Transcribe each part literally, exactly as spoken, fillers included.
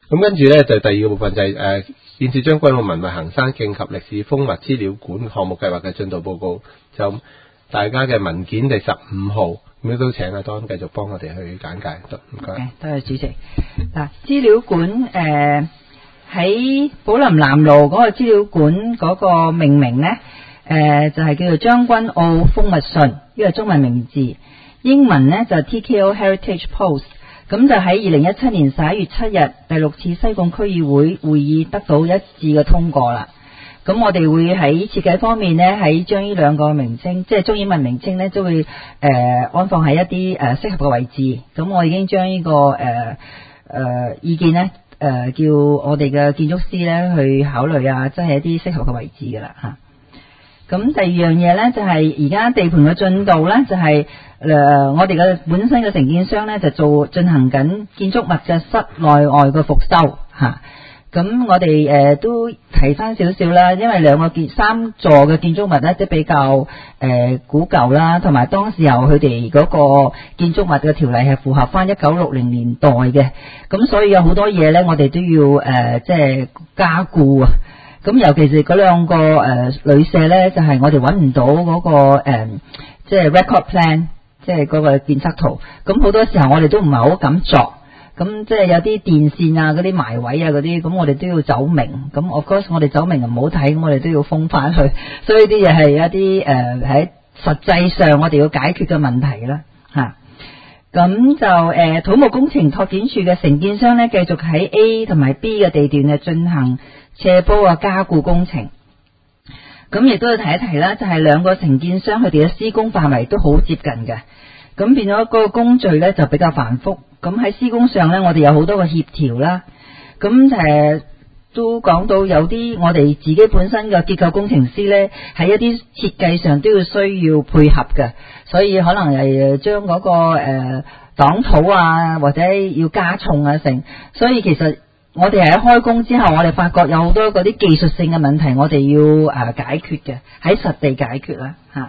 咁跟住咧就第二個部分就係、是、誒、呃、建設將軍澳文物行山徑及歷史風物資料館項目計劃嘅進度報告，就大家嘅文件第十五號，咁都請阿當繼續幫我哋去簡介，唔該。 Okay, 多謝主席。嗱，資料館誒喺寶林南路嗰個資料館嗰個命名咧，誒、呃、就係、是、叫做將軍澳風物信，呢個中文名字，英文咧就 T K O Heritage Post。咁就喺二零一七年十一月七日第六次西貢區議會會議得到一致嘅通過啦。咁我哋會喺設計方面呢，喺將呢兩個名稱，即係中英文名稱呢，都會誒、呃、安放喺一啲誒適合嘅位置。咁我已經將呢、這個誒誒、呃呃、意見呢，誒、呃、叫我哋嘅建築師呢去考慮啊，即係一啲適合嘅位置噶啦吓。咁第二樣嘢呢，就係而家地盤嘅進度呢，就係、是、誒、呃、我哋嘅本身嘅承建商呢，就做進行緊建築物嘅室內外嘅復修吓。咁、啊、我哋誒、呃、都提翻少少啦，因為兩個建三座嘅建築物呢，都比較誒、呃、古舊啦，同埋當時候佢哋嗰個建築物嘅條例係符合翻一九六零年代嘅，咁所以有好多嘢呢，我哋都要誒、呃、即係加固啊。咁尤其是嗰兩個誒旅舍咧，就係、是、我哋揾唔到嗰、那個誒，即、呃、係、就是、record plan，即係嗰個建測圖。咁好多時候我哋都唔係好敢作，咁即係有啲電線啊、嗰啲埋位啊嗰啲，咁我哋都要走明。咁 of course 我哋走明唔好睇，咁我哋都要封翻去。所以啲嘢係一啲誒喺實際上我哋要解決嘅問題啦，嚇。咁就誒、呃、土木工程拓展處嘅承建商咧，繼續喺 A 同埋 B 嘅地段咧進行斜坡啊加固工程。咁亦都要提一提啦，就係、是、兩個承建商佢哋嘅施工範圍都好接近嘅，咁變咗嗰個工序咧就比較繁複。咁喺施工上咧，我哋有好多個協調啦。咁誒都講到有啲我哋自己本身嘅結構工程師咧，喺一啲設計上都要需要配合嘅，所以可能係將嗰個誒擋土啊，或者要加重啊成。所以其實我哋喺開工之後，我哋發覺有好多嗰啲技術性嘅問題，我哋要誒解決嘅，喺實地解決啦吓。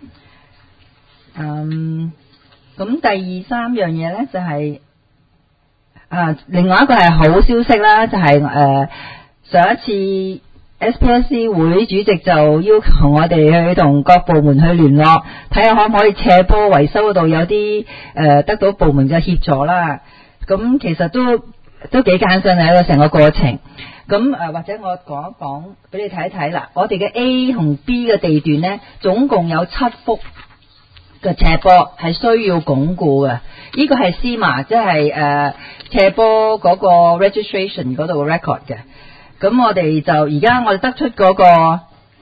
嗯，咁第二三樣嘢咧就係、是、啊，另外一個係好消息啦，就係、是、誒、呃、上一次 S P S C 會主席就要求我哋去同各部門去聯絡，睇下可唔可以斜坡維修嗰度有啲誒、呃、得到部門嘅協助啦。咁其實都都幾艱辛嘅一個成個過程。咁誒、呃、或者我講一講俾你睇一睇啦。我哋嘅 A 同 B 嘅地段呢，總共有七幅嘅斜坡係需要鞏固嘅。呢、這個係 S I M A 即係誒斜坡嗰個 registration 嗰度嘅 record 嘅。咁我哋就而家我哋得出嗰、那個誒、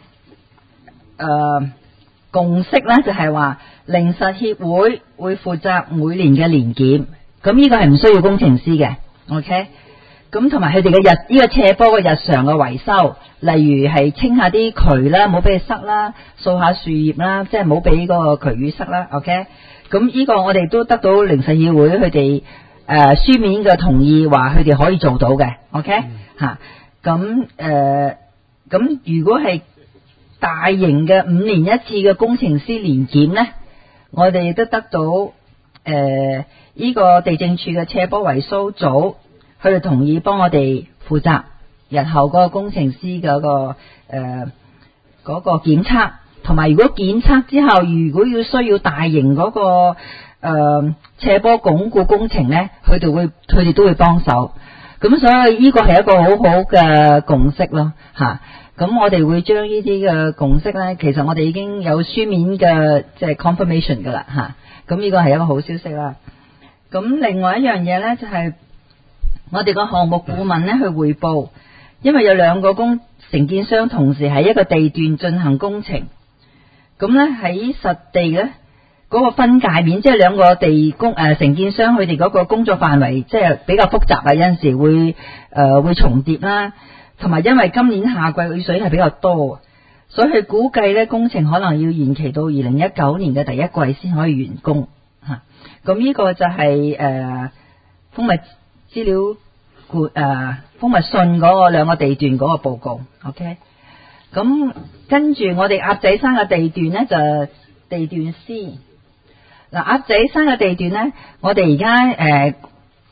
呃、共識咧，就係話靈實協會會負責每年嘅年檢。咁呢個係唔需要工程師嘅 ，OK？ 咁同埋佢哋嘅日呢、這個斜坡嘅日常嘅維修，例如係清下啲渠啦，唔好俾佢塞啦，掃下樹葉啦，即係唔好俾嗰個渠淤塞啦 ，OK？ 咁呢個我哋都得到靈實協會佢哋誒書面嘅同意，話佢哋可以做到嘅 ，OK？ 吓、嗯。咁誒，咁、呃、如果係大型嘅五年一次嘅工程師年檢呢，我哋亦都得到誒呢、呃這個地政處嘅斜坡維修組，佢哋同意幫我哋負責日後嗰個工程師嗰、那個誒嗰、呃那個檢測，同埋如果檢測之後，如果要需要大型嗰、那個誒、呃、斜坡鞏固工程呢，佢哋會佢哋都會幫手。咁所以呢個係一個好好嘅共識咯，吓。咁我哋會將呢啲嘅共識咧，其實我哋已經有書面嘅即係 confirmation 噶啦，吓。咁呢個係一個好消息啦。咁另外一樣嘢咧，就係我哋個項目顧問咧去匯報，因為有兩個工承建商同時喺一個地段進行工程，咁咧喺實地咧。嗰個分界面，即係兩個地工誒承建商佢哋嗰個工作範圍，即係比較複雜啊，有陣時會誒、呃、會重疊啦，同埋因為今年夏季雨水係比較多，所以佢估計咧工程可能要延期到二零一九年嘅第一季先可以完工嚇。咁、啊、呢個就係誒風物資料庫誒風物信嗰個兩個地段嗰個報告 ，OK。咁跟住我哋鴨仔山嘅地段咧就地段 C。嗱，鴨仔山嘅地段咧，我哋而家誒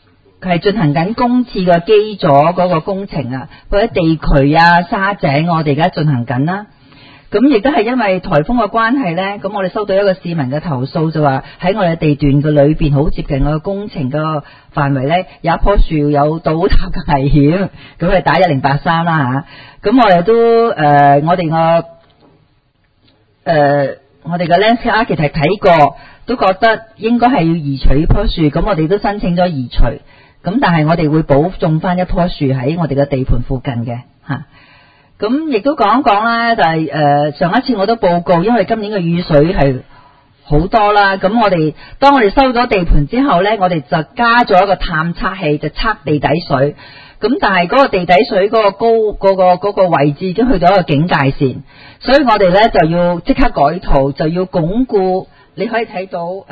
係進行緊公廁嘅基座嗰個工程啊，或者地渠啊、沙井，我哋而家進行緊啦。咁亦都係因為颱風嘅關係呢，咁我哋收到一個市民嘅投訴，就話喺我哋地段嘅裏邊好接近我嘅工程嘅範圍呢，有一棵樹有倒塌嘅危險，咁係打一零八三啦嚇。咁我哋都誒、呃，我哋個誒，我哋嘅 landscape architect 睇過，都覺得應該係要移除呢棵樹，咁我哋都申請咗移除。咁但係我哋會補種翻一棵樹喺我哋嘅地盤附近嘅嚇。咁亦都講一講啦，就係誒上一次我都報告，因為今年嘅雨水係好多啦。咁我哋當我哋收咗地盤之後呢，我哋就加咗一個探測器，就測地底水。咁但係嗰個地底水嗰個高嗰個嗰個位置已經去到一個警戒線，所以我哋呢就要即刻改圖，就要鞏固。你可以睇到誒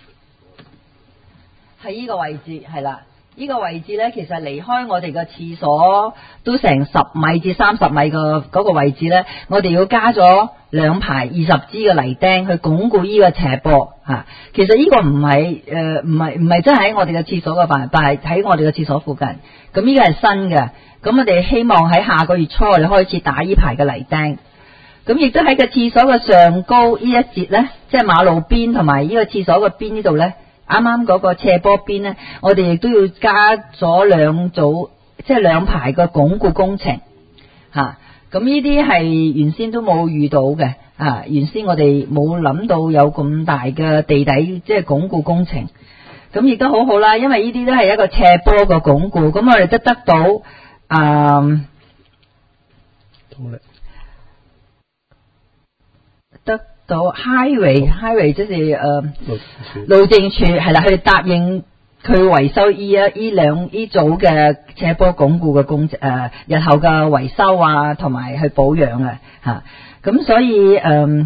喺呢個位置係啦。呢個位置呢，其實離開我哋嘅廁所都成十米至三十米嘅嗰個位置呢，我哋要加咗兩排二十支嘅泥釘去鞏固呢個斜坡嚇。其實呢個唔係誒唔係唔係真係喺我哋嘅廁所嘅範圍，但係喺我哋嘅廁所附近。咁呢個係新嘅，咁我哋希望喺下個月初我哋開始打呢排嘅泥釘。咁亦都喺個廁所嘅上高呢一節呢，即係馬路邊同埋呢個廁所嘅邊呢度呢。啱啱嗰個斜坡邊呢，我哋亦都要加咗兩組，即係兩排嘅鞏固工程嚇。咁呢啲係原先都冇遇到嘅啊！原先我哋冇諗到有咁大嘅地底即係鞏固工程。咁亦都好好啦，因為呢啲都係一個斜坡嘅鞏固。咁我哋都得到啊，得。到 highway highway 即係誒路政署係啦，佢哋答應佢維修依一依兩依組嘅斜坡鞏固嘅工程誒，日後嘅維修啊，同埋去保養啊嚇。咁所以誒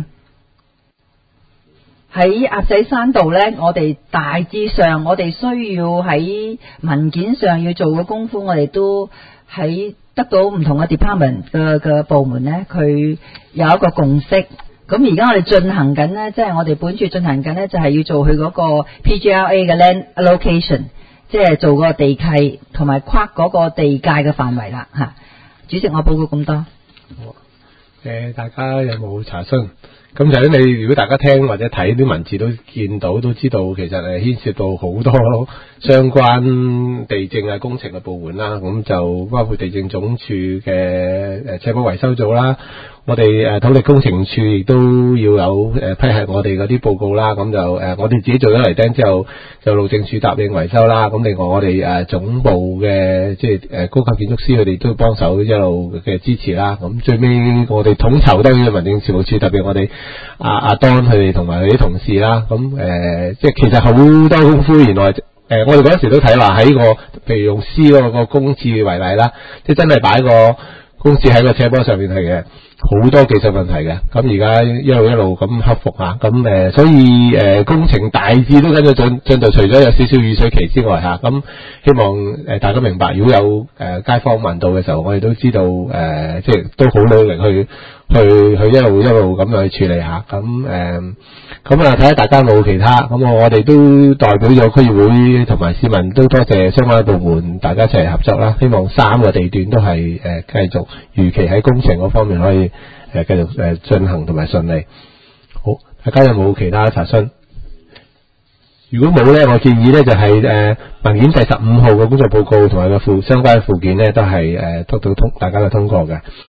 喺鴨仔山道咧，我哋大致上我哋需要喺文件上要做嘅功夫，我哋都喺得到唔同嘅 department 嘅嘅部門咧，佢有一個共識。咁而家我哋進行緊呢，即係我哋本處進行緊呢，就係要做佢嗰個 P G L A 嘅 land allocation， 即係做個地契同埋跨嗰個地界嘅範圍啦嚇。主席，我報告咁多。好， 誒，大家有冇查詢？咁就係你如果大家聽或者睇啲文字都見到，都知道其實係牽涉到好多相關地政啊工程嘅部門啦。咁就包括地政總署嘅誒斜坡維修組啦。我哋誒土力工程處亦都要有誒批核我哋嗰啲報告啦，咁就誒我哋自己做咗泥釘之後，就路政署答應維修啦。咁另外我哋誒總部嘅即係誒高級建築師佢哋都幫手一路嘅支持啦。咁最尾我哋統籌當然民政事務處，特別我哋阿阿 Don 佢哋同埋佢啲同事啦。咁誒即係其實好多功夫，原來誒我哋嗰陣時都睇話喺個譬如用 C 嗰個公廁為例啦，即係真係擺個公廁喺個斜坡上面係嘅。好多技術問題嘅，咁而家一路一路咁克服吓，咁誒，所以誒工程大致都跟咗進進度，除咗有少少雨水期之外吓，咁希望誒大家明白，如果有誒街坊問到嘅時候，我哋都知道誒，即係都好努力去去去一路一路咁樣去處理下，咁誒，咁啊睇下大家冇其他，咁我我哋都代表咗區議會同埋市民都多謝相關部門，大家一齊合作啦，希望三個地段都係誒繼續如期喺工程嗰方面可以。誒，繼續誒進行同埋順利。好，大家有冇其他查詢？如果冇咧，我建議咧就係、是、誒、呃、文件第十五號嘅工作報告同埋個附相關嘅附件咧，都係誒得到通大家嘅通過嘅。